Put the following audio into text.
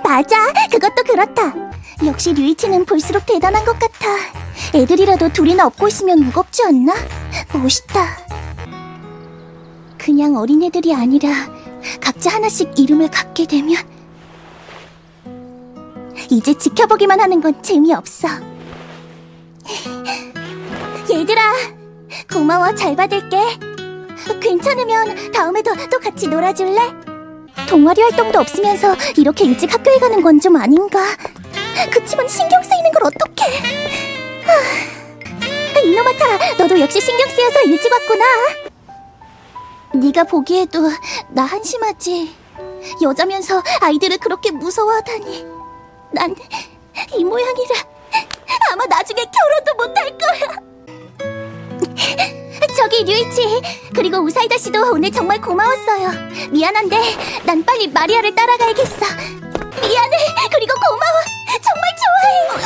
맞아, 그것도 그렇다. 역시 류이치는 볼수록 대단한 것 같아. 애들이라도 둘이나 업고 있으면 무겁지 않나? 멋있다. 그냥 어린애들이 아니라 각자 하나씩 이름을 갖게 되면 이제 지켜보기만 하는 건 재미없어. 얘들아, 고마워. 잘 받을게. 괜찮으면 다음에도 또 같이 놀아줄래? 동아리 활동도 없으면서 이렇게 일찍 학교에 가는 건 좀 아닌가? 그치만 신경 쓰이는 걸 어떡해. 이노마타, 너도 역시 신경 쓰여서 일찍 왔구나. 네가 보기에도 나 한심하지. 여자면서 아이들을 그렇게 무서워하다니. 난 이 모양이라 아마 나중에 결혼도 못할 거야. 저기 류이치, 그리고 우사이다 씨도 오늘 정말 고마웠어요. 미안한데 난 빨리 마리아를 따라가야겠어. 미안해. 그리고 고마워.